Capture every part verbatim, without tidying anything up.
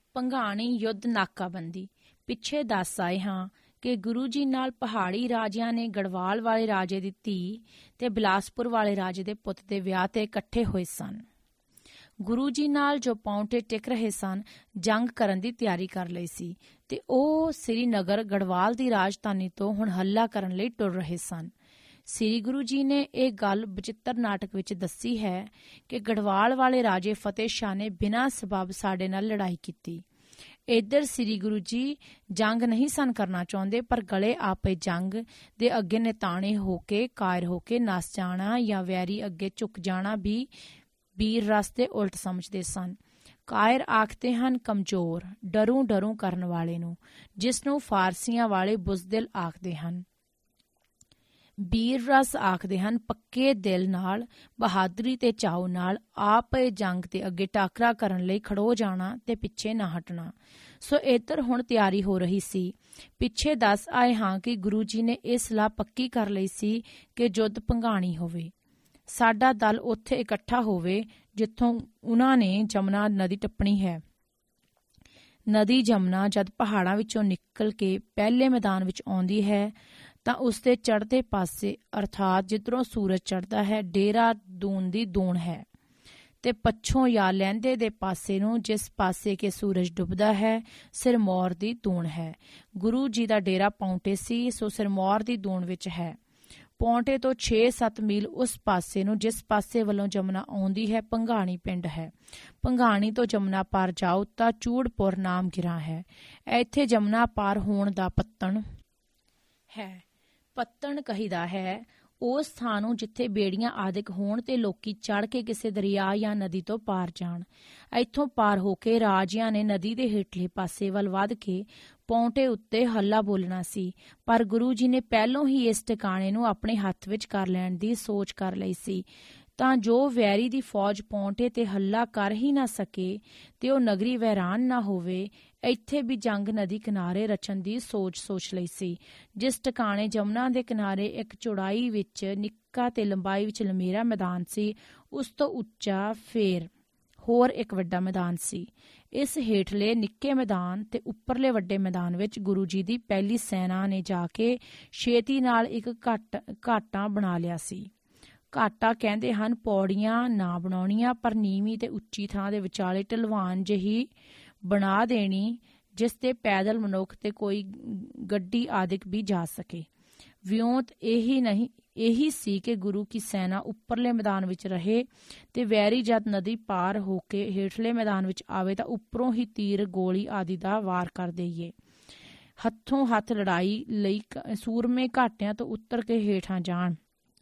ਭੰਗਾਣੀ ਯੁੱਧ ਨਾਕਾਬੰਦੀ। ਪਿੱਛੇ ਦੱਸ ਆਏ ਹਾਂ ਕਿ ਗੁਰੂ ਜੀ ਨਾਲ ਪਹਾੜੀ ਰਾਜਿਆਂ ਨੇ ਗੜਵਾਲ ਵਾਲੇ ਰਾਜੇ ਦੀ ਧੀ ਤੇ ਬਿਲਾਸਪੁਰ ਵਾਲੇ ਰਾਜੇ ਦੇ ਪੁੱਤ ਦੇ ਵਿਆਹ ਤੇ ਇਕੱਠੇ ਹੋਏ ਸਨ। ਗੁਰੂ ਜੀ ਨਾਲ ਜੋ ਪਾਉਂਟੇ ਟਿਕ ਰਹੇ ਸਨ, ਜੰਗ ਕਰਨ ਦੀ ਤਿਆਰੀ ਕਰ ਲਈ ਸੀ ਤੇ ਉਹ ਸ੍ਰੀਨਗਰ ਗੜਵਾਲ ਦੀ ਰਾਜਧਾਨੀ ਤੋਂ ਹੁਣ ਹੱਲਾ ਕਰਨ ਲਈ ਟੁਰ ਰਹੇ ਸਨ। ਸ੍ਰੀ ਗੁਰੂ ਜੀ ਨੇ ਇਹ ਗੱਲ ਬਚਿੱਤਰ ਨਾਟਕ ਵਿੱਚ ਦੱਸੀ ਹੈ ਕਿ ਗੜਵਾਲ ਵਾਲੇ ਰਾਜੇ ਫਤਿਹ ਸ਼ਾਹ ਨੇ ਬਿਨਾਂ ਸਬਬ ਸਾਡੇ ਨਾਲ ਲੜਾਈ ਕੀਤੀ। ਇੱਧਰ ਸ੍ਰੀ ਗੁਰੂ ਜੀ ਜੰਗ ਨਹੀਂ ਸਨ ਕਰਨਾ ਚਾਹੁੰਦੇ, ਪਰ ਗਲੇ ਆਪੇ ਜੰਗ ਦੇ ਅੱਗੇ ਨਿਤਾਣੇ ਹੋ ਕੇ ਕਾਇਰ ਹੋ ਕੇ ਨੱਸ ਜਾਣਾ ਜਾਂ ਵੈਰੀ ਅੱਗੇ ਝੁਕ ਜਾਣਾ ਵੀ ਵੀਰ ਰਸ ਦੇ ਉਲਟ ਸਮਝਦੇ ਸਨ। ਕਾਇਰ ਆਖਦੇ ਹਨ ਕਮਜ਼ੋਰ, ਡਰੂ ਡਰੂ ਕਰਨ ਵਾਲੇ ਨੂੰ, ਜਿਸ ਨੂੰ ਫਾਰਸੀਆਂ ਵਾਲੇ ਬੁਜ਼ਦਿਲ ਆਖਦੇ ਹਨ। ਵੀਰ ਰਸ ਆਖਦੇ ਹਨ ਪੱਕੇ ਦਿਲ ਨਾਲ, ਬਹਾਦਰੀ ਤੇ ਚਾਉ ਨਾਲ ਆਪ ਜੰਗ ਦੇ ਅੱਗੇ ਟਾਕਰਾ ਕਰਨ ਲਈ ਖੜੋ ਜਾਣਾ ਤੇ ਪਿੱਛੇ ਨਾ ਹਟਣਾ। ਸੋ ਇੱਧਰ ਹੁਣ ਤਿਆਰੀ ਹੋ ਰਹੀ ਸੀ। ਪਿੱਛੇ ਦੱਸ ਆਏ ਹਾਂ ਕਿ ਗੁਰੂ ਜੀ ਨੇ ਇਹ ਸਲਾਹ ਪੱਕੀ ਕਰ ਲਈ ਸੀ ਕਿ ਯੁੱਧ ਭੰਗਾਣੀ ਹੋਵੇ। ਸਾਡਾ ਦਲ ਉੱਥੇ ਇਕੱਠਾ ਹੋਵੇ ਜਿੱਥੋਂ ਉਹਨਾਂ ਨੇ ਜਮਨਾ ਨਦੀ ਟੱਪਣੀ ਹੈ। ਨਦੀ ਜਮਨਾ ਜਦ ਪਹਾੜਾਂ ਵਿੱਚੋਂ ਨਿਕਲ ਕੇ ਪਹਿਲੇ ਮੈਦਾਨ ਵਿੱਚ ਆਉਂਦੀ ਹੈ ਤਾਂ ਉਸਦੇ ਚੜ੍ਹਦੇ ਪਾਸੇ ਅਰਥਾਤ ਜਿੱਧਰੋਂ ਸੂਰਜ ਚੜ੍ਹਦਾ ਹੈ ਡੇਰਾ ਦੂਨ ਦੀ ਦੂਣ ਹੈ ਤੇ ਪੱਛੋਂ ਜਾਂ ਲਹਿੰਦੇ ਦੇ ਪਾਸੇ ਨੂੰ ਜਿਸ ਪਾਸੇ ਕਿ ਸੂਰਜ ਡੁੱਬਦਾ ਹੈ ਸਿਰਮੌਰ ਦੀ ਦੂਣ ਹੈ। ਗੁਰੂ ਜੀ ਦਾ ਡੇਰਾ ਪਾਉਂਟੇ ਸੀ, ਸੋ ਸਿਰਮੌਰ ਦੀ ਦੂਣ ਵਿੱਚ ਹੈ। ਪਾਉਂਟੇ ਤੋਂ ਛੇ ਸੱਤ ਮੀਲ ਉਸ ਪਾਸੇ ਨੂੰ ਜਿਸ ਪਾਸੇ ਵੱਲੋਂ ਜਮਨਾ ਆਉਂਦੀ ਹੈ ਭੰਗਾਣੀ ਪਿੰਡ ਹੈ। ਭੰਗਾਣੀ ਤੋਂ ਜਮਨਾ ਪਾਰ ਜਾਓ ਤਾਂ ਚੂੜਪੁਰ ਨਾਮ ਗਿਰਾਂ ਹੈ। ਇੱਥੇ ਜਮਨਾ ਪਾਰ ਹੋਣ ਦਾ ਪੱਤਣ ਹੈ। ਪੱਤਣ ਕਹੀਦਾ ਹੈ ਉਸ ਥਾਂ ਨੂੰ ਜਿੱਥੇ ਬੇੜੀਆਂ ਆਦਿਕ ਹੋਣ ਤੇ ਲੋਕੀ ਚੜ੍ਹ ਕੇ ਕਿਸੇ ਦਰਿਆ ਜਾਂ ਨਦੀ ਤੋਂ ਪਾਰ ਜਾਣ। ਇੱਥੋਂ ਪਾਰ ਹੋ ਕੇ ਰਾਜਿਆਂ ਨੇ ਨਦੀ ਦੇ ਹੇਠਲੇ ਪਾਸੇ ਵੱਲ ਵੱਧ ਕੇ ਪਾਉਂਟੇ ਉੱਤੇ ਹੱਲਾ ਬੋਲਣਾ ਸੀ, ਪਰ ਗੁਰੂ ਜੀ ਨੇ ਪਹਿਲੋਂ ਹੀ ਇਸ ਟਿਕਾਣੇ ਨੂੰ ਆਪਣੇ ਹੱਥ ਵਿੱਚ ਕਰ ਲੈਣ ਦੀ ਸੋਚ ਕਰ ਲਈ ਸੀ ਤਾਂ ਜੋ ਵੈਰੀ ਦੀ ਫੌਜ ਪਾਉਂਟੇ ਤੇ ਹੱਲਾ ਕਰ ਹੀ ਨਾ ਸਕੇ ਤੇ ਉਹ ਨਗਰੀ ਵੈਰਾਨ ਨਾ ਹੋਵੇ। ਇੱਥੇ ਵੀ ਜੰਗ ਨਦੀ ਕਿਨਾਰੇ ਰਚਣ ਦੀ ਸੋਚ ਸੋਚ ਲਈ ਸੀ। ਜਿਸ ਟਿਕਾਣੇ ਜਮਨਾ ਦੇ ਕਿਨਾਰੇ ਇੱਕ ਚੌੜਾਈ ਵਿੱਚ ਨਿੱਕਾ ਤੇ ਲੰਬਾਈ ਵਿੱਚ ਲੰਮੇਰਾ ਮੈਦਾਨ ਸੀ, ਉਸ ਤੋਂ ਉੱਚਾ ਫੇਰ ਹੋਰ ਇੱਕ ਵੱਡਾ ਮੈਦਾਨ ਸੀ। ਇਸ ਹੇਠਲੇ ਨਿੱਕੇ ਮੈਦਾਨ ਤੇ ਉੱਪਰਲੇ ਵੱਡੇ ਮੈਦਾਨ ਵਿੱਚ ਗੁਰੂ ਜੀ ਦੀ ਪਹਿਲੀ ਸੈਨਾ ਨੇ ਜਾ ਕੇ ਛੇਤੀ ਨਾਲ ਇੱਕ ਘਾਟ ਘਾਟਾ ਬਣਾ ਲਿਆ ਸੀ। ਘਾਟਾ ਕਹਿੰਦੇ ਹਨ ਪੌੜੀਆਂ ਨਾ ਬਣਾਉਣੀਆਂ, ਪਰ ਨੀਵੀਂ ਤੇ ਉੱਚੀ ਥਾਂ ਦੇ ਵਿਚਾਲੇ ਢਲਵਾਨ ਜਿਹੀ ਬਣਾ ਦੇਣੀ ਜਿਸ ਤੇ ਪੈਦਲ ਮਨੁੱਖ ਤੇ ਕੋਈ ਗੱਡੀ ਆਦਿਕ ਵੀ ਜਾ ਸਕੇ। ਵਿਉਂਤ ਇਹੀ ਨਹੀਂ ਇਹੀ ਸੀ ਕਿ ਗੁਰੂ ਕੀ ਸੈਨਾ ਉੱਪਰਲੇ ਮੈਦਾਨ ਵਿੱਚ ਰਹੇ ਤੇ ਵੈਰੀ ਜਦ ਨਦੀ ਪਾਰ ਹੋ ਕੇ ਹੇਠਲੇ ਮੈਦਾਨ ਵਿੱਚ ਆਵੇ ਤਾਂ ਉੱਪਰੋਂ ਹੀ ਤੀਰ ਗੋਲੀ ਆਦਿ ਦਾ ਵਾਰ ਕਰ ਦੇਈਏ। ਹੱਥੋਂ ਹੱਥ ਲੜਾਈ ਲਈ ਸੂਰਮੇ ਘਾਟਿਆਂ ਤੋਂ ਉੱਤਰ ਕੇ ਹੇਠਾਂ ਜਾਣ,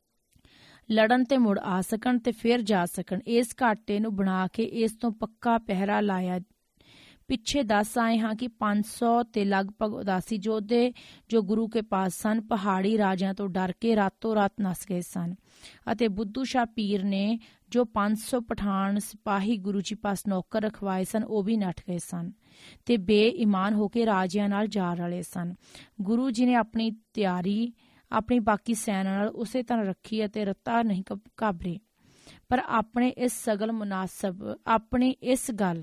ਲੜਨ ਤੇ ਮੁੜ ਆ ਸਕਣ ਤੇ ਫਿਰ ਜਾ ਸਕਣ। ਇਸ ਘਾਟੇ ਨੂੰ ਬਣਾ ਕੇ ਇਸ ਤੋਂ ਪੱਕਾ ਪਹਿਰਾ ਲਾਇਆ। ਪਿੱਛੇ ਦੱਸ ਆਏ ਹਾਂ ਕਿ ਪੰਜ ਸੌ ਤੇ ਲਗਭਗ ਉਦਾਸੀ ਯੋਧੇ ਜੋ ਗੁਰੂ ਕੇ ਪਾਸ ਸਨ ਪਹਾੜੀ ਰਾਜਿਆਂ ਤੋਂ ਡਰ ਕੇ ਰਾਤੋਂ ਰਾਤ ਨੱਸ ਗਏ ਸਨ ਅਤੇ ਬੁੱਧੂ ਸ਼ਾਹ ਪੀਰ ਨੇ ਜੋ ਪੰਜ ਸੌ ਪਠਾਨ ਸਿਪਾਹੀ ਗੁਰੂ ਜੀ ਪਾਸ ਨੌਕਰ ਰਖਵਾਏ ਸਨ ਉਹ ਵੀ ਨੱਠ ਗਏ ਸਨ ਤੇ ਬੇਈਮਾਨ ਹੋ ਕੇ ਰਾਜਿਆਂ ਨਾਲ ਜਾ ਰਲੇ ਸਨ। ਗੁਰੂ ਜੀ ਨੇ ਆਪਣੀ ਤਿਆਰੀ ਆਪਣੀ ਬਾਕੀ ਸੈਨਾ ਨਾਲ ਉਸੇ ਤਰ੍ਹਾਂ ਰੱਖੀ ਅਤੇ ਰੱਤਾ ਨਹੀਂ ਘਾਬਰੇ, ਪਰ ਆਪਣੇ ਇਸ ਸਗਲ ਮੁਨਾਸਬ ਆਪਣੀ ਇਸ ਗੱਲ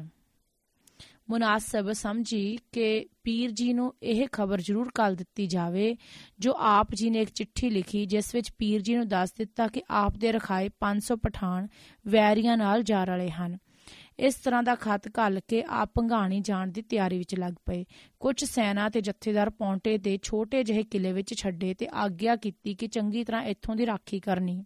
ਮੁਨਾਸਬ ਸਮਝੀ ਕਿ ਪੀਰ ਜੀ ਨੂੰ ਇਹ ਖਬਰ ਜ਼ਰੂਰ ਕੱਲ ਦਿੱਤੀ ਜਾਵੇ ਜੋ ਆਪ ਜੀ ਨੇ ਇੱਕ ਚਿੱਠੀ ਲਿਖੀ ਜਿਸ ਵਿੱਚ ਪੀਰ ਜੀ ਨੂੰ ਦੱਸ ਦਿੱਤਾ ਕਿ ਆਪ ਦੇ ਰਖਾਏ ਪੰਜ ਸੌ ਪਠਾਨ ਵੈਰੀਆਂ ਨਾਲ ਜਾ ਰਲੇ ਹਨ। ਇਸ ਤਰ੍ਹਾਂ ਦਾ ਖਤ ਘੱਲ ਕੇ ਆਪ ਭੰਗਾਣੀ ਜਾਣ ਦੀ ਤਿਆਰੀ ਵਿੱਚ ਲੱਗ ਪਏ। ਕੁਝ ਸੈਨਾ ਤੇ ਜਥੇਦਾਰ ਪੌਂਟੇ ਦੇ ਛੋਟੇ ਜਿਹੇ ਕਿਲੇ ਵਿੱਚ ਛੱਡੇ ਤੇ ਆਗਿਆ ਕੀਤੀ ਕਿ ਚੰਗੀ ਤਰ੍ਹਾਂ ਇੱਥੋਂ ਦੀ ਰਾਖੀ ਕਰਨੀ,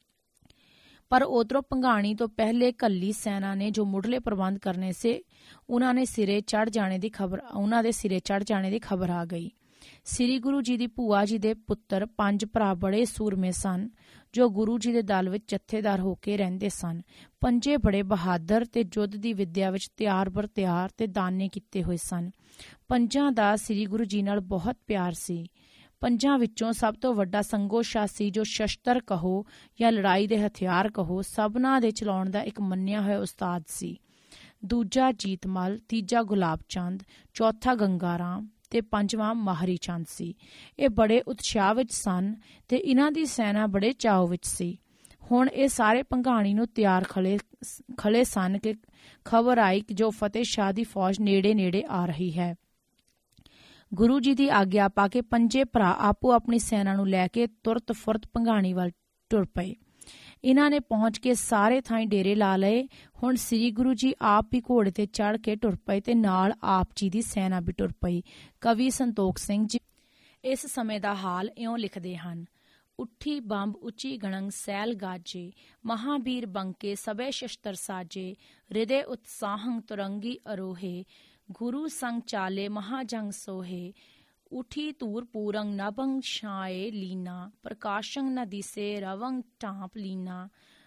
ਪਰ ਉਧਰੋਂ ਭੰਗਾਣੀ ਤੋਂ ਪਹਿਲੇ ਕੱਲੀ ਸੈਨਾ ਨੇ ਜੋ ਮੁੱਢਲੇ ਪ੍ਰਬੰਧ ਕਰਨੇ ਸੀ ਉਹਨਾਂ ਨੇ ਸਿਰੇ ਚੜ੍ਹ ਜਾਣੇ ਦੀ ਖਬਰ ਉਹਨਾਂ ਦੇ ਸਿਰੇ ਚੜ੍ਹ ਜਾਣੇ ਦੀ ਖਬਰ ਆ ਗਈ। ਸ੍ਰੀ ਗੁਰੂ ਜੀ ਦੀ ਭੂਆ ਜੀ ਦੇ ਪੁੱਤਰ ਪੰਜ ਭਰਾ ਬੜੇ ਸੂਰਮੇ ਸਨ ਜੋ ਗੁਰੂ ਜੀ ਦੇ ਦਲ ਵਿੱਚ ਜਥੇਦਾਰ ਹੋ ਕੇ ਰਹਿੰਦੇ ਸਨ। ਪੰਜੇ ਬੜੇ ਬਹਾਦਰ ਤੇ ਯੁੱਧ ਦੀ ਵਿੱਦਿਆ ਵਿੱਚ ਤਿਆਰ ਬਰ ਤਿਆਰ ਤੇ ਦਾਨੇ ਕੀਤੇ ਹੋਏ ਸਨ। ਪੰਜਾਂ ਦਾ ਸ੍ਰੀ ਗੁਰੂ ਜੀ ਨਾਲ ਬਹੁਤ ਪਿਆਰ ਸੀ। ਪੰਜਾਂ ਵਿੱਚੋਂ ਸਭ ਤੋਂ ਵੱਡਾ ਸੰਗੋ ਸ਼ਾਹ ਸੀ ਜੋ ਸ਼ਸਤਰ ਕਹੋ ਜਾਂ ਲੜਾਈ ਦੇ ਹਥਿਆਰ ਕਹੋ ਸਭਨਾਂ ਦੇ ਚਲਾਉਣ ਦਾ ਇੱਕ ਮੰਨਿਆ ਹੋਇਆ ਉਸਤਾਦ ਸੀ। ਦੂਜਾ ਜੀਤਮਲ, ਤੀਜਾ ਗੁਲਾਬ ਚੰਦ, ਚੌਥਾ ਗੰਗਾ ਰਾਮ ਤੇ ਪੰਜਵਾਂ ਮਾਹਰੀ ਚੰਦ ਸੀ। ਇਹ ਬੜੇ ਉਤਸ਼ਾਹ ਵਿੱਚ ਸਨ ਤੇ ਇਹਨਾਂ ਦੀ ਸੈਨਾ ਬੜੇ ਚਾਅ ਵਿੱਚ ਸੀ। ਹੁਣ ਇਹ ਸਾਰੇ ਭੰਗਾਣੀ ਨੂੰ ਤਿਆਰ ਖਲੇ ਖਲੇ ਸਨ ਕਿ ਖਬਰ ਆਈ ਕਿ ਜੋ ਫਤਿਹ ਸ਼ਾਹ ਦੀ ਫੌਜ ਨੇੜੇ ਨੇੜੇ ਆ ਰਹੀ ਹੈ। ਗੁਰੂ ਜੀ ਦੀ ਆਗਿਆ ਪਾ ਕੇ ਪੰਜੇ ਭਰਾ ਆਪੋ ਆਪਣੀ ਸੈਨਾ ਨੂੰ ਲੈ ਕੇ ਤੁਰਤ ਫੁਰਤ ਭੰਗਾਣੀ ਵੱਲ ਟੁਰ ਪਏ। ਇਹਨਾਂ ਨੇ ਪਹੁੰਚ ਕੇ ਸਾਰੇ ਥਾਈਂ ਡੇਰੇ ਲਾ ਲਏ। ਹੁਣ ਸ੍ਰੀ ਗੁਰੂ ਜੀ ਆਪ ਵੀ ਘੋੜੇ ਤੇ ਚੜ੍ਹ ਕੇ ਟੁਰ ਪਏ ਤੇ ਨਾਲ ਆਪ ਜੀ ਦੀ ਸੈਨਾ ਵੀ ਟੁਰ ਪਈ। ਕਵੀ ਸੰਤੋਖ ਸਿੰਘ ਜੀ ਇਸ ਸਮੇਂ ਦਾ ਹਾਲ ਇਉਂ ਲਿਖਦੇ ਹਨ। ਉੱਠੀ ਬੰਬ ਉੱਚੀ ਗਣੰਗ ਸੈਲ ਗਾਜੇ, ਮਹਾਬੀਰ ਬੰਕੇ ਸਭੇ ਸ਼ਸਤਰ ਸਾਜੇ, ਹ੍ਰਿਦੈ ਉਤਸਾਹੰ ਤੁਰੰਗੀ ਅਰੋਹੇ, ਗੁਰੂ ਸੰਗ ਚਾਲੇ ਮਹਾਜੰਗ ਸੋਹੇ, ਉਠੀ ਧੂਰ ਪੂਰੰਗ ਨਭੰਗ ਛਾਏ ਲੀਨਾ, ਪ੍ਰਕਾਸ਼ੰ ਨ ਦਿਸੇ ਰਵੰਗ ਟਾਂਪ ਲੀਨਾ,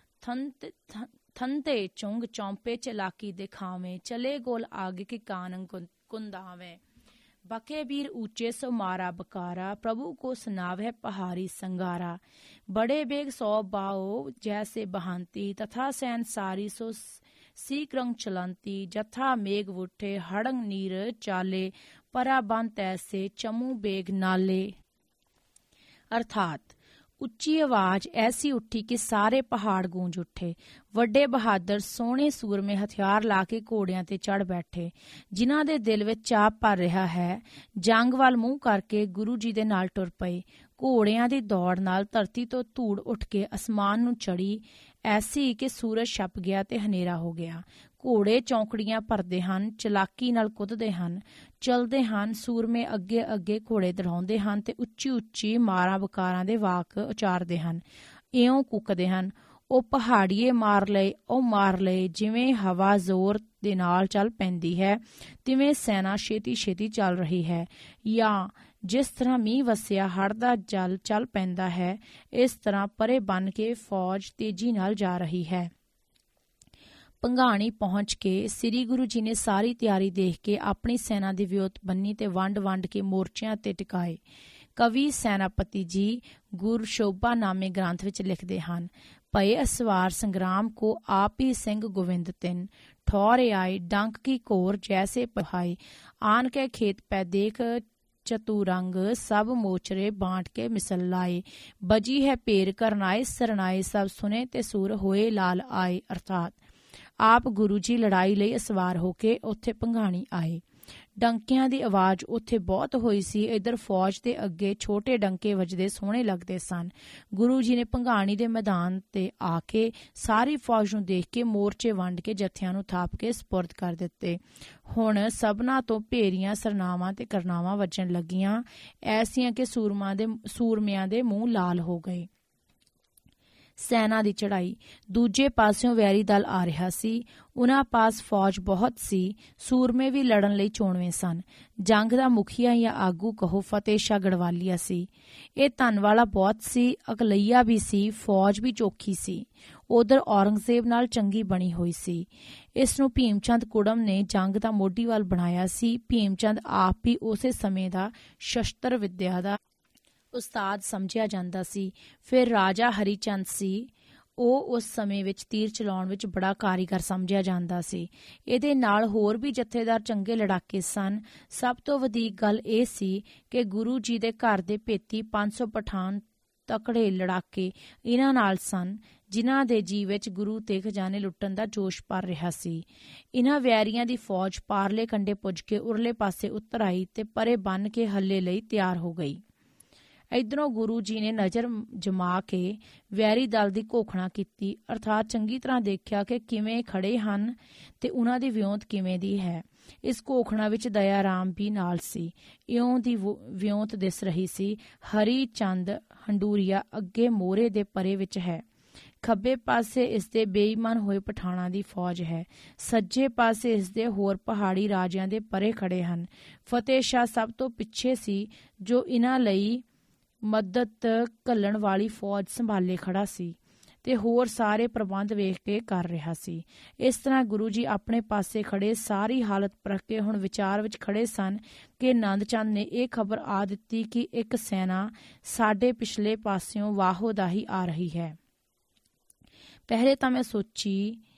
ਥੰਤੇ ਚੁੰਗ ਚੌਂਪੇ ਚਲਾਕੀ ਦਿਖਾਵੇਂ, ਚਲੇ ਗੋਲ ਆਗੇ ਕਿ ਕਾਨੰਗ ਕੁੰਦਾਵੇਂ, बके वीर ऊंचे सो मारा बकारा, प्रभु को सुनावे पहाड़ी संगारा, बड़े बेग सौ बाओ जैसे बहांती, तथा सैन सारी सो सीक रंग चलंती, जथा मेघ उठे हड़ंग नीर चाले, परा बन तैसे चमू बेग नाले। अर्थात ਉੱਚੀ ਆਵਾਜ਼ ਐਸੀ ਉੱਠੀ ਕਿ ਸਾਰੇ ਪਹਾੜ ਗੂੰਜ ਉੱਠੇ। ਵੱਡੇ ਬਹਾਦਰ ਸੋਹਣੇ ਸੂਰਮੇ ਹਥਿਆਰ ਲਾ ਕੇ ਘੋੜਿਆਂ ਤੇ ਚੜ੍ਹ ਬੈਠੇ, ਜਿਨ੍ਹਾਂ ਦੇ ਦਿਲ ਵਿੱਚ ਚਾਅ ਭਰ ਰਿਹਾ ਹੈ। ਜੰਗ ਵੱਲ ਮੂੰਹ ਕਰਕੇ ਗੁਰੂ ਜੀ ਦੇ ਨਾਲ ਟੁਰ ਪਏ। ਘੋੜਿਆਂ ਦੀ ਦੌੜ ਨਾਲ ਧਰਤੀ ਤੋਂ ਧੂੜ ਉੱਠ ਕੇ ਅਸਮਾਨ ਨੂੰ ਚੜ੍ਹੀ, ਐਸੀ ਕਿ ਸੂਰਜ ਛਪ ਗਿਆ ਤੇ ਹਨੇਰਾ ਹੋ ਗਿਆ। ਘੋੜੇ ਚੌਂਕੜੀਆਂ ਭਰਦੇ ਹਨ, ਚਲਾਕੀ ਨਾਲ ਕੁੱਦਦੇ ਹਨ, ਚਲਦੇ ਹਨ। ਸੂਰਮੇ ਅੱਗੇ ਅੱਗੇ ਘੋੜੇ ਦੌੜਾਉਂਦੇ ਹਨ ਤੇ ਉੱਚੀ ਉੱਚੀ ਮਾਰਾਂ ਬਕਾਰਾਂ ਦੇ ਵਾਕ ਉਚਾਰਦੇ ਹਨ। ਇਉਂ ਕੁੱਕਦੇ ਹਨ, ਉਹ ਪਹਾੜੀਏ ਮਾਰ ਲਏ, ਉਹ ਮਾਰ ਲਏ। ਜਿਵੇਂ ਹਵਾ ਜ਼ੋਰ ਦੇ ਨਾਲ ਚੱਲ ਪੈਂਦੀ ਹੈ, ਤਿਵੇਂ ਸੈਨਾ ਛੇਤੀ ਛੇਤੀ ਚੱਲ ਰਹੀ ਹੈ। ਜਾਂ ਜਿਸ ਤਰ੍ਹਾਂ ਮੀਂਹ ਵਸਿਆ ਹੜ੍ਹ ਦਾ ਜਲ ਚੱਲ ਪੈਂਦਾ ਹੈ, ਇਸ ਤਰ੍ਹਾਂ ਪਰੇ ਬਣ ਕੇ ਫੌਜ ਤੇਜ਼ੀ ਨਾਲ ਜਾ ਰਹੀ ਹੈ। ਭੰਗਾਣੀ ਪਹੁੰਚ ਕੇ ਸ੍ਰੀ ਗੁਰੂ ਜੀ ਨੇ ਸਾਰੀ ਤਿਆਰੀ ਦੇਖ ਕੇ ਆਪਣੀ ਸੈਨਾ ਦੀ ਵਿਉਂਤ ਬੰਨੀ ਤੇ ਵੰਡ ਵੰਡ ਕੇ ਮੋਰਚਿਆਂ ਤੇ ਟਿਕਾਏ। ਕਵੀ ਸੈਨਾਪਤੀ ਜੀ ਗੁਰਸ਼ੋਭਾ ਨਾਮੇ ਗ੍ਰੰਥ ਵਿੱਚ ਲਿਖਦੇ ਹਨ, ਭਏ ਅਸਵਾਰ ਸੰਗਰਾਮ ਕੋ ਆਪ ਹੀ ਸਿੰਘ ਗੋਵਿੰਦ ਤਿੰਨ, ਠੌਰੇ ਆਏ ਡੰਕ ਕੀ ਘੋਰ ਜੈਸੇ ਪਹਾਈ, ਆਨ ਕੇ ਖੇਤ ਪੈ ਦੇਖ ਚਤੁਰੰਗ, ਸਭ ਮੋਚਰੇ ਬਾਂਟ ਕੇ ਮਿਸਲ ਲਾਏ, ਬਜੀ ਹੈ ਪੇਰ ਕਰਨਾਏ ਸਰਨਾਏ, ਸਭ ਸੁਨੇ ਤੇ ਸੁਰ ਹੋਏ ਲਾਲ ਆਏ। ਅਰਥਾਤ ਆਪ ਗੁਰੂ ਜੀ ਲੜਾਈ ਲਈ ਅਸਵਾਰ ਹੋ ਕੇ ਉੱਥੇ ਭੰਗਾਣੀ ਆਏ। ਡੰਕਿਆਂ ਦੀ ਆਵਾਜ਼ ਉੱਥੇ ਬਹੁਤ ਹੋਈ ਸੀ। ਇੱਧਰ ਫੌਜ ਦੇ ਅੱਗੇ ਛੋਟੇ ਡੰਕੇ ਵੱਜਦੇ ਸੋਹਣੇ ਲੱਗਦੇ ਸਨ। ਗੁਰੂ ਜੀ ਨੇ ਭੰਗਾਣੀ ਦੇ ਮੈਦਾਨ ਤੇ ਆ ਕੇ ਸਾਰੀ ਫੌਜ ਨੂੰ ਦੇਖ ਕੇ ਮੋਰਚੇ ਵੰਡ ਕੇ ਜੱਥਿਆਂ ਨੂੰ ਥਾਪ ਕੇ ਸਪੁਰਦ ਕਰ ਦਿੱਤੇ। ਹੁਣ ਸਭਨਾਂ ਤੋਂ ਭੇਰੀਆਂ ਸਰਨਾਵਾਂ ਤੇ ਕਰਨਾਵਾਂ ਵੱਜਣ ਲੱਗੀਆਂ, ਐਸੀਆਂ ਕਿ ਸੂਰਮਾ ਦੇ ਸੂਰਮਿਆਂ ਦੇ ਮੂੰਹ ਲਾਲ ਹੋ ਗਏ। ਸੈਨਾ ਦੀ ਚੜ੍ਹਾਈ। ਦੂਜੇ ਪਾਸਿਓਂ ਵੈਰੀ ਦਲ ਆ ਰਿਹਾ ਸੀ। ਉਹਨਾਂ ਪਾਸ ਫੌਜ ਬਹੁਤ ਸੀ। ਸੂਰਮੇ ਵੀ ਲੜਨ ਲਈ ਚੋਣਵੇਂ ਸਨ। ਜੰਗ ਦਾ ਮੁਖੀਆ ਜਾਂ ਆਗੂ ਕਹੋ ਫਤਿਹ ਸ਼ਾਹ ਗੜਵਾਲੀਆ ਸੀ। ਇਹ ਧਨ ਵਾਲਾ ਬਹੁਤ ਸੀ, ਅਕਲਈਆ ਵੀ ਸੀ, ਫੌਜ ਵੀ ਚੋਖੀ ਸੀ। ਉਧਰ ਔਰੰਗਜ਼ੇਬ ਨਾਲ ਚੰਗੀ ਬਣੀ ਹੋਈ ਸੀ। ਇਸ ਨੂੰ ਭੀਮ ਚੰਦ ਕੁੜਮ ਨੇ ਜੰਗ ਦਾ ਮੋਢੀ ਵੱਲ ਬਣਾਇਆ ਸੀ। ਭੀਮ ਚੰਦ ਆਪ ਵੀ ਉਸੇ ਸਮੇਂ ਦਾ ਸ਼ਸਤਰ ਵਿੱਦਿਆ ਦਾ ਉਸਤਾਦ ਸਮਝਿਆ ਜਾਂਦਾ ਸੀ। ਫਿਰ ਰਾਜਾ ਹਰੀ ਚੰਦ ਸੀ, ਉਹ ਉਸ ਸਮੇਂ ਵਿੱਚ ਤੀਰ ਚਲਾਉਣ ਵਿੱਚ ਬੜਾ ਕਾਰੀਗਰ ਸਮਝਿਆ ਜਾਂਦਾ ਸੀ। ਇਹਦੇ ਨਾਲ ਹੋਰ ਵੀ ਜਥੇਦਾਰ ਚੰਗੇ ਲੜਾਕੇ ਸਨ। ਸਭ ਤੋਂ ਵਧੇਰੇ ਗੱਲ ਇਹ ਸੀ ਕਿ ਗੁਰੂ ਜੀ ਦੇ ਘਰ ਦੇ ਭੇਤੀ ਪੰਜ ਸੌ ਪਠਾਨ ਤਕੜੇ ਲੜਾਕੇ ਇਹਨਾਂ ਨਾਲ ਸਨ, ਜਿਨ੍ਹਾਂ ਦੇ ਜੀਅ ਵਿੱਚ ਗੁਰੂ ਤੇ ਖਜ਼ਾਨੇ ਲੁੱਟਣ ਦਾ ਜੋਸ਼ ਭਰ ਰਿਹਾ ਸੀ। ਇਹਨਾਂ ਵੈਰੀਆਂ ਦੀ ਫੌਜ ਪਾਰਲੇ ਕੰਢੇ ਪੁੱਜ ਕੇ ਉਰਲੇ ਪਾਸੇ ਉਤਰ ਆਈ ਤੇ ਪਰੇ ਬੰਨ ਕੇ ਹੱਲੇ ਲਈ ਤਿਆਰ ਹੋ ਗਈ। ਇੱਧਰੋਂ ਗੁਰੂ ਜੀ ਨੇ ਨਜ਼ਰ ਜਮਾ ਕੇ ਵੈਰੀ ਦਲ ਦੀ ਘੋਖਣਾ ਕੀਤੀ, ਅਰਥਾਤ ਚੰਗੀ ਤਰ੍ਹਾਂ ਦੇਖਿਆ ਕਿ ਕਿਵੇਂ ਖੜੇ ਹਨ ਤੇ ਉਹਨਾਂ ਦੀ ਵਿਉਂਤ ਕਿਵੇਂ ਦੀ ਹੈ। ਇਸ ਘੋਖਣਾ ਵਿੱਚ ਦਇਆ ਰਾਮ ਵੀ ਨਾਲ ਸੀ। ਇਉਂ ਦੀ ਵਿਉਂਤ ਦਿਸ ਰਹੀ ਸੀ। ਹਰੀ ਚੰਦ ਹੰਡੂਰੀਆ ਅੱਗੇ ਮੋਹਰੇ ਦੇ ਪਰੇ ਵਿੱਚ ਹੈ। ਖੱਬੇ ਪਾਸੇ ਇਸਦੇ ਬੇਈਮਾਨ ਹੋਏ ਪਠਾਣਾਂ ਦੀ ਫੌਜ ਹੈ। ਸੱਜੇ ਪਾਸੇ ਇਸਦੇ ਹੋਰ ਪਹਾੜੀ ਰਾਜਿਆਂ ਦੇ ਪਰੇ ਖੜੇ ਹਨ। ਫਤਿਹ ਸ਼ਾਹ ਸਭ ਤੋਂ ਪਿੱਛੇ ਸੀ, ਜੋ ਇਹਨਾਂ ਲਈ ਮਦਦ ਘੱਲਣ ਵਾਲੀ ਫੌਜ ਸੰਭਾਲੇ ਖੜਾ ਸੀ ਤੇ ਹੋਰ ਸਾਰੇ ਪ੍ਰਬੰਧ ਵੇਖ ਕੇ ਕਰ ਰਿਹਾ ਸੀ। ਇਸ ਤਰ੍ਹਾਂ ਗੁਰੂ ਜੀ ਆਪਣੇ ਪਾਸੇ ਖੜੇ ਸਾਰੀ ਹਾਲਤ ਪਰਖ ਕੇ ਹੁਣ ਵਿਚਾਰ ਵਿੱਚ ਖੜੇ ਸਨ ਕਿ ਨੰਦ ਚੰਦ ਨੇ ਇਹ ਖਬਰ ਆ ਦਿੱਤੀ ਕਿ ਇੱਕ ਸੈਨਾ ਸਾਡੇ ਪਿਛਲੇ ਪਾਸਿਓਂ ਵਾਹੋ ਦਾਹੀ ਆ ਰਹੀ ਹੈ। ਪਹਿਲੇ ਤਾਂ ਮੈਂ ਸੋਚੀ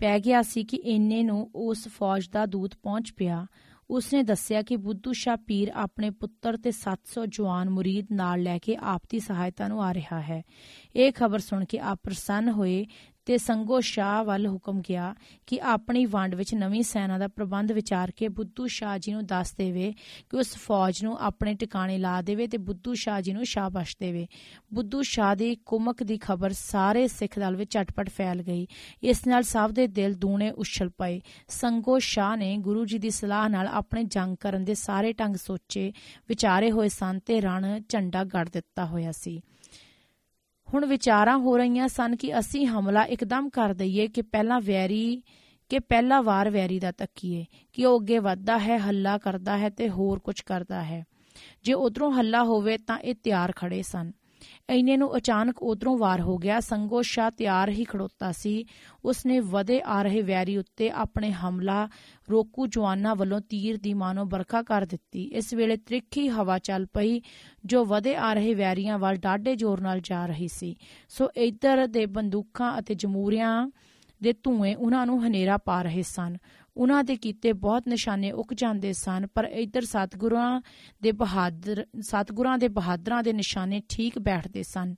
ਪੈ ਗਿਆ ਸੀ ਕਿ ਇੰਨੇ ਨੂੰ ਉਸ ਫੌਜ ਦਾ ਦੂਤ ਪਹੁੰਚ ਪਿਆ। ਉਸਨੇ ਦੱਸਿਆ ਕਿ ਬੁੱਧੂ ਸ਼ਾਹ ਪੀਰ ਆਪਣੇ ਪੁੱਤਰ ਤੇ ਸੱਤ ਸੌ ਜਵਾਨ ਮੁਰੀਦ ਨਾਲ ਲੈ ਕੇ ਆਪ ਦੀ ਸਹਾਇਤਾ ਨੂੰ ਆ ਰਿਹਾ ਹੈ। ਇਹ ਖਬਰ ਸੁਣ ਕੇ ਆਪ ਪ੍ਰਸੰਨ ਹੋਏ ਤੇ ਸੰਗੋ ਸ਼ਾਹ ਵੱਲ ਹੁਕਮ ਗਿਆ ਕਿ ਆਪਣੀ ਵੰਡ ਵਿੱਚ ਨਵੀਂ ਸੈਨਾ ਦਾ ਪ੍ਰਬੰਧ ਵਿਚਾਰ ਕੇ ਬੁੱਧੂ ਸ਼ਾਹ ਜੀ ਨੂੰ ਦੱਸ ਦੇਵੇ ਕਿ ਉਸ ਫੌਜ ਨੂੰ ਆਪਣੇ ਟਿਕਾਣੇ ਲਾ ਦੇਵੇ ਤੇ ਬੁੱਧੂ ਸ਼ਾਹ ਜੀ ਨੂੰ ਸ਼ਾਬਾਸ਼ ਦੇਵੇ। ਬੁੱਧੂ ਸ਼ਾਹ ਦੀ ਕੁਮਕ ਦੀ ਖਬਰ ਸਾਰੇ ਸਿੱਖ ਦਲ ਵਿੱਚ ਝਟਪਟ ਫੈਲ ਗਈ। ਇਸ ਨਾਲ ਸਭ ਦੇ ਦਿਲ ਦੂਣੇ ਉਛਲ ਪਏ। ਸੰਗੋ ਸ਼ਾਹ ਨੇ ਗੁਰੂ ਜੀ ਦੀ ਸਲਾਹ ਨਾਲ ਆਪਣੇ ਜੰਗ ਕਰਨ ਦੇ ਸਾਰੇ ਢੰਗ ਸੋਚੇ ਵਿਚਾਰੇ ਹੋਏ ਸਨ ਤੇ ਰਣ ਝੰਡਾ ਗੱਡ ਦਿੱਤਾ ਹੋਇਆ ਸੀ। ਹੁਣ ਵਿਚਾਰਾਂ ਹੋ ਰਹੀਆਂ ਸਨ ਕਿ ਅਸੀਂ ਹਮਲਾ ਇੱਕਦਮ ਕਰ ਦਈਏ ਕਿ ਪਹਿਲਾਂ ਵੈਰੀ ਕਿ ਪਹਿਲਾ ਵਾਰ ਵੈਰੀ ਦਾ ਤੱਕੀਏ ਕਿ ਉਹ ਅੱਗੇ ਵੱਧਦਾ ਹੈ, ਹੱਲਾ ਕਰਦਾ ਹੈ ਤੇ ਹੋਰ ਕੁਝ ਕਰਦਾ ਹੈ। ਜੇ ਉਧਰੋਂ ਹੱਲਾ ਹੋਵੇ ਤਾਂ ਇਹ ਤਿਆਰ ਖੜੇ ਸਨ। ਇੰਨੇ ਨੂੰ ਅਚਾਨਕ ਉਧਰੋਂ ਵਾਰ ਹੋ ਗਿਆ। ਸੰਗੋ ਸ਼ਾਹ ਤਿਆਰ ਹੀ ਖੜੋਤਾ ਸੀ। ਉਸਨੇ ਵਧੇ ਆ ਰਹੇ ਵੈਰੀ ਉੱਤੇ ਆਪਣੇ ਹਮਲਾ ਰੋਕੂ ਜਵਾਨਾਂ ਵੱਲੋਂ ਤੀਰ ਦੀ ਮਾਨੋ ਵਰਖਾ ਕਰ ਦਿੱਤੀ। ਇਸ ਵੇਲੇ ਤ੍ਰਿਖੀ ਹਵਾ ਚੱਲ ਪਈ ਜੋ ਵਧੇ ਆ ਰਹੇ ਵੈਰੀਆਂ ਵੱਲ ਡਾਢੇ ਜ਼ੋਰ ਨਾਲ ਜਾ ਰਹੀ ਸੀ। ਸੋ ਇੱਧਰ ਦੇ ਬੰਦੂਕਾਂ ਅਤੇ ਜਮੂਰੀਆਂ ਦੇ ਧੂਏ ਉਹਨਾਂ ਨੂੰ ਹਨੇਰਾ ਪਾ ਰਹੇ ਸਨ। ਉਹਨਾਂ ਦੇ ਕੀਤੇ ਬਹੁਤ ਨਿਸ਼ਾਨੇ ਉੱਕ ਜਾਂਦੇ ਸਨ, ਪਰ ਇੱਧਰ ਸਤਿਗੁਰਾਂ ਦੇ ਬਹਾਦਰ ਸਤਿਗੁਰਾਂ ਦੇ ਬਹਾਦਰਾਂ ਦੇ ਨਿਸ਼ਾਨੇ ਠੀਕ ਬੈਠਦੇ ਸਨ,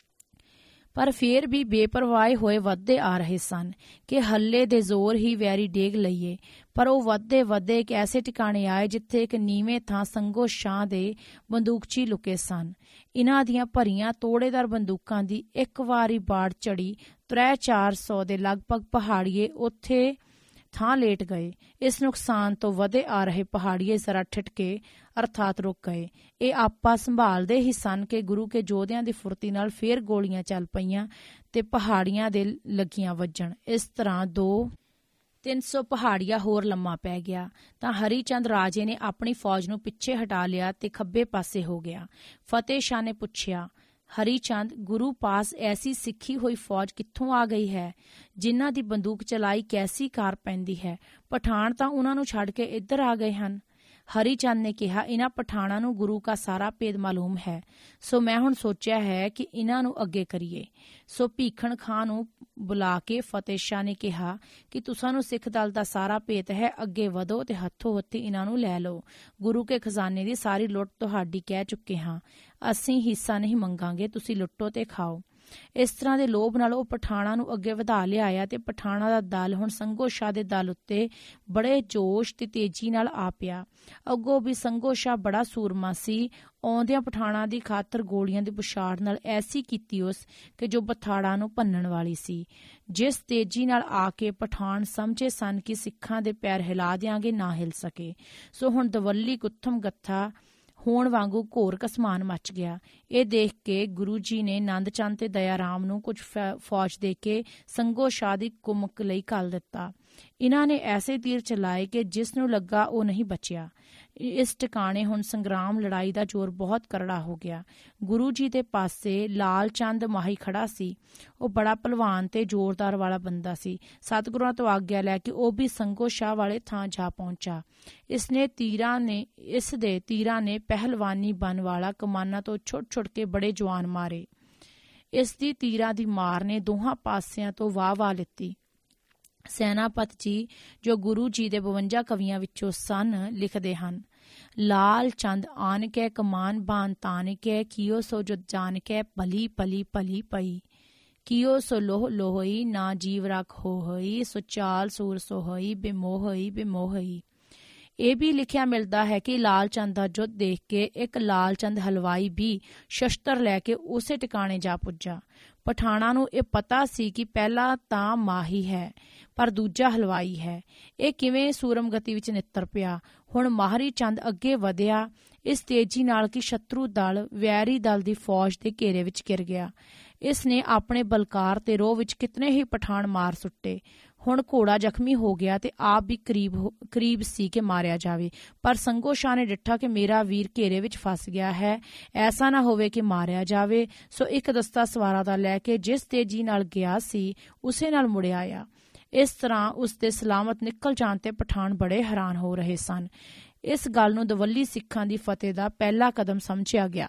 ਪਰ ਫੇਰ ਵੀ ਬੇਪਰਵਾਹ ਹੋਏ ਵੱਧਦੇ ਆ ਰਹੇ ਸਨ ਕਿ ਹੱਲੇ ਦੇ ਜ਼ੋਰ ਹੀ ਵੈਰੀ ਡੇਗ ਲਈਏ। ਪਰ ਉਹ ਵੱਧਦੇ ਵੱਧਦੇ ਇੱਕ ਐਸੇ ਟਿਕਾਣੇ ਆਏ ਜਿੱਥੇ ਇੱਕ ਨੀਵੇਂ ਥਾਂ ਸੰਗੋ ਸ਼ਾਹ ਦੇ ਬੰਦੂਕਚੀ ਲੁਕੇ ਸਨ। ਇਹਨਾਂ ਦੀਆਂ ਭਰੀਆਂ ਤੋੜੇਦਾਰ ਬੰਦੂਕਾਂ ਦੀ ਇੱਕ ਵਾਰੀ ਬਾੜ ਚੜੀ। ਤ੍ਰੈ ਚਾਰ ਸੌ ਦੇ ਲਗਭਗ ਪਹਾੜੀਏ ਉੱਥੇ ਥਾਂ ਲੇਟ ਗਏ। ਇਸ ਨੁਕਸਾਨ ਤੋਂ ਵਧੇ ਆ ਰਹੇ ਪਹਾੜੀਏ ਜ਼ਰਾ ਠਿਠਕੇ ਅਰਥਾਤ ਰੁਕ ਗਏ। ਇਹ ਆਪਾ ਸੰਭਾਲਦੇ ਹੀ ਸਨ ਕਿ ਗੁਰੂ ਕੇ ਯੋਧਿਆਂ ਦੀ ਫੁਰਤੀ ਨਾਲ ਫੇਰ ਗੋਲੀਆਂ ਚੱਲ ਪਈਆਂ ਤੇ ਪਹਾੜੀਆਂ ਦੇ ਲੱਗੀਆਂ ਵੱਜਣ। ਇਸ ਤਰ੍ਹਾਂ ਦੋ ਤਿੰਨ ਸੌ ਪਹਾੜੀਆ ਹੋਰ ਲੰਮਾ ਪੈ ਗਿਆ ਤਾਂ ਹਰੀ ਚੰਦ ਰਾਜੇ ਨੇ ਆਪਣੀ ਫੌਜ ਨੂੰ ਪਿੱਛੇ ਹਟਾ ਲਿਆ ਤੇ ਖੱਬੇ ਪਾਸੇ ਹੋ ਗਿਆ। ਫਤਿਹ ਸ਼ਾਹ ਨੇ ਪੁੱਛਿਆ, ਹਰੀ ਚੰਦ, ਗੁਰੂ ਪਾਸ ਐਸੀ ਸਿੱਖੀ ਹੋਈ ਫੌਜ ਕਿੱਥੋਂ ਆ ਗਈ ਹੈ ਜਿਨ੍ਹਾਂ ਦੀ ਬੰਦੂਕ ਚਲਾਈ ਕੈਸੀ ਕਾਰ ਪੈਂਦੀ ਹੈ? ਪਠਾਨ ਤਾਂ ਉਹਨਾਂ ਨੂੰ ਛੱਡ ਕੇ ਇੱਧਰ ਆ ਗਏ ਹਨ। ਹਰੀ ਚੰਦ ਨੇ ਕਿਹਾ, ਇਹਨਾਂ ਪਠਾਨਾਂ ਨੂੰ ਗੁਰੂ ਦਾ ਸਾਰਾ ਭੇਦ ਮਾਲੂਮ ਹੈ, ਸੋ ਮੈਂ ਹੁਣ ਸੋਚਿਆ ਹੈ ਕਿ ਇਹਨਾਂ ਨੂੰ ਅੱਗੇ ਕਰੀਏ। ਸੋ ਭੀਖਣ ਖਾਂ ਨੂੰ ਬੁਲਾ ਕੇ ਫਤਿਹ ਸ਼ਾਹ ਨੇ ਕਿਹਾ ਕਿ ਤੁਸਾਂ ਨੂੰ ਸਿੱਖ ਦਲ ਦਾ ਸਾਰਾ ਭੇਤ ਹੈ, ਅੱਗੇ ਵਧੋ ਤੇ ਹੱਥੋਂ ਹੱਥੀ ਇਹਨਾਂ ਨੂੰ ਲੈ ਲਓ। ਗੁਰੂ ਕੇ ਖਜ਼ਾਨੇ ਦੀ ਸਾਰੀ ਲੁੱਟ ਤੁਹਾਡੀ ਕਹਿ ਚੁੱਕੇ ਹਾਂ, ਅਸੀਂ ਹਿੱਸਾ ਨਹੀਂ ਮੰਗਾਂਗੇ, ਤੁਸੀਂ ਲੁੱਟੋ ਤੇ ਖਾਓ। ਇਸ ਤਰ੍ਹਾਂ ਦੇ ਲੋਭ ਨਾਲ ਉਹ ਪਠਾਣਾਂ ਨੂੰ ਅੱਗੇ ਵਧਾ ਲਿਆਇਆ ਤੇ ਪਠਾਣਾਂ ਦਾ ਦਲ ਹੁਣ ਸੰਗੋ ਸ਼ਾਹ ਦੇ ਦਲ ਉੱਤੇ ਬੜੇ ਜੋਸ਼ ਤੇ ਤੇਜ਼ੀ ਨਾਲ ਆ ਪਿਆ। ਅੱਗੋਂ ਵੀ ਸੰਗੋ ਸ਼ਾਹ ਬੜਾ ਸੂਰਮਾ ਸੀ। ਆਉਂਦਿਆਂ ਪਠਾਣਾਂ ਦੀ ਖਾਤਰ ਗੋਲੀਆਂ ਦੀ ਬੁਛਾੜ ਨਾਲ ਐਸੀ ਕੀਤੀ ਉਸ ਕਿ ਜੋ ਬਥਾੜਾਂ ਨੂੰ ਭੰਨਣ ਵਾਲੀ ਸੀ। ਜਿਸ ਤੇਜ਼ੀ ਨਾਲ ਆ ਕੇ ਪਠਾਨ ਸਮਝੇ ਸਨ ਕਿ ਸਿੱਖਾਂ ਦੇ ਪੈਰ ਹਿਲਾ ਦਿਆਂਗੇ, ਨਾ ਹਿਲ ਸਕੇ। ਸੋ ਹੁਣ ਦਵੱਲੀ ਗੁੱਥਮ ਗੱਥਾ ਹੋਣ ਵਾਂਗੂ ਘੋਰ ਕਸਮਾਨ ਮਚ ਗਿਆ। ਇਹ ਦੇਖ ਕੇ ਗੁਰੂ ਜੀ ਨੇ ਨੰਦ ਚੰਦ ਤੇ ਦਇਆ ਰਾਮ ਨੂੰ ਕੁਝ ਫੌਜ ਦੇ ਕੇ ਸੰਗੋ ਸ਼ਾਹ ਦੀ ਕੁਮਕ ਲਈ ਘੱਲ ਦਿੱਤਾ। ਇਹਨਾਂ ਨੇ ਐਸੇ ਤੀਰ ਚਲਾਏ ਕਿ ਜਿਸ ਨੂੰ ਲੱਗਾ ਉਹ ਨਹੀਂ ਬਚਿਆ। ਇਸ ਟਿਕਾਣੇ ਹੁਣ ਸੰਗਰਾਮ ਲੜਾਈ ਦਾ ਜ਼ੋਰ ਬਹੁਤ ਕਰੜਾ ਹੋ ਗਿਆ। ਗੁਰੂ ਜੀ ਦੇ ਪਾਸੇ ਲਾਲ ਚੰਦ ਮਾਹੀ ਖੜਾ ਸੀ। ਉਹ ਬੜਾ ਭਲਵਾਨ ਤੇ ਜ਼ੋਰਦਾਰ ਵਾਲਾ ਬੰਦਾ ਸੀ। ਸਤਿਗੁਰਾਂ ਤੋਂ ਆਗਿਆ ਲੈ ਕੇ ਉਹ ਵੀ ਸੰਗੋ ਸ਼ਾਹ ਵਾਲੇ ਥਾਂ ਜਾ ਪਹੁੰਚਾ। ਇਸਨੇ ਤੀਰਾਂ ਨੇ ਇਸ ਦੇ ਤੀਰਾਂ ਨੇ ਪਹਿਲਵਾਨੀ ਬਨ ਵਾਲਾ ਕਮਾਨਾਂ ਤੋਂ ਛੁੱਟ ਛੁੱਟ ਕੇ ਬੜੇ ਜਵਾਨ ਮਾਰੇ। ਇਸ ਦੀ ਤੀਰਾਂ ਦੀ ਮਾਰ ਨੇ ਦੋਹਾਂ ਪਾਸਿਆਂ ਤੋਂ ਵਾਹ ਵਾਹ ਲਿੱਤੀ। ਸੈਨਾਪਤ ਜੀ, ਜੋ ਗੁਰੂ ਜੀ ਦੇ ਬਵੰਜਾ ਕਵੀਆਂ ਵਿੱਚੋਂ ਸਨ, ਲਿਖਦੇ ਹਨ, ਲਾਲ ਚੰਦ ਆਨ ਕੇ ਕਮਾਨ ਬਾਨ ਤਾਨ ਕੇ ਕੀਓ ਸੋ ਜੋ ਜਾਨ ਕੇ ਭਲੀ ਭਲੀ ਭਲੀ ਪਈ ਕੀਓ ਸੋ ਲੋਹ ਲੋਹਈ ਨਾ ਜੀਵ ਰੱਖ ਹੋ ਹੋਈ ਸੋ ਚਾਲ ਸੂਰ ਸੋ ਹੋਈ ਬੇਮੋਹਈ ਬੇਮੋਹਈ। ਇਹ ਵੀ ਲਿਖਿਆ ਮਿਲਦਾ ਹੈ ਕਿ ਲਾਲ ਚੰਦ ਦਾ ਜੁੱਧ ਦੇਖ ਕੇ ਇੱਕ ਲਾਲ ਚੰਦ ਹਲਵਾਈ ਵੀ ਸ਼ਸਤਰ ਲੈ ਕੇ ਉਸੇ ਟਿਕਾਣੇ ਜਾ ਪੁੱਜਾ। ਪਠਾਣਾਂ ਨੂੰ ਇਹ ਪਤਾ ਸੀ ਕਿ ਪਹਿਲਾ ਤਾਂ ਮਾਹੀ ਹੈ ਪਰ ਦੂਜਾ ਹਲਵਾਈ ਹੈ। ਇਹ ਕਿਵੇਂ ਸੂਰਮਗਤੀ ਵਿੱਚ ਨਿੱਤਰ ਪਿਆ। ਹੁਣ ਮਾਹਰੀ ਚੰਦ ਅੱਗੇ ਵਧਿਆ ਇਸ ਤੇਜ਼ੀ ਨਾਲ ਕਿ ਸ਼ਤਰੂ ਦਲ ਵੈਰੀ ਦਲ ਦੀ ਫੌਜ ਦੇ ਘੇਰੇ ਵਿੱਚ ਘਿਰ ਗਿਆ। ਇਸ ਨੇ ਆਪਣੇ ਬਲਕਾਰ ਤੇ ਰੋਹ ਵਿੱਚ ਕਿਤਨੇ ਹੀ ਪਠਾਨ ਮਾਰ ਸੁੱਟੇ। ਹੁਣ ਘੋੜਾ ਜ਼ਖਮੀ ਹੋ ਗਿਆ ਤੇ ਆਪ ਵੀ ਕਰੀਬ ਕਰੀਬ ਸੀ ਕਿ ਮਾਰਿਆ ਜਾਵੇ, ਪਰ ਸੰਗੋ ਸ਼ਾਹ ਨੇ ਡਿੱਠਾ ਕਿ ਮੇਰਾ ਵੀਰ ਘੇਰੇ ਵਿੱਚ ਫਸ ਗਿਆ ਹੈ, ਐਸਾ ਨਾ ਹੋਵੇ ਕਿ ਮਾਰਿਆ ਜਾਵੇ। ਸੋ ਇੱਕ ਦਸਤਾ ਸਵਾਰਾਂ ਦਾ ਲੈ ਕੇ ਜਿਸ ਤੇਜ਼ੀ ਨਾਲ ਗਿਆ ਸੀ ਉਸੇ ਨਾਲ ਮੁੜਿਆ ਆਇਆ। ਇਸ ਤਰ੍ਹਾਂ ਉਸ ਦੇ ਸਲਾਮਤ ਨਿਕਲ ਜਾਣ ਤੇ ਪਠਾਨ ਬੜੇ ਹੈਰਾਨ ਹੋ ਰਹੇ ਸਨ। ਇਸ ਗੱਲ ਨੂੰ ਦਵੱਲੀ ਸਿੱਖਾਂ ਦੀ ਫਤਿਹ ਦਾ ਪਹਿਲਾ ਕਦਮ ਸਮਝਿਆ ਗਿਆ।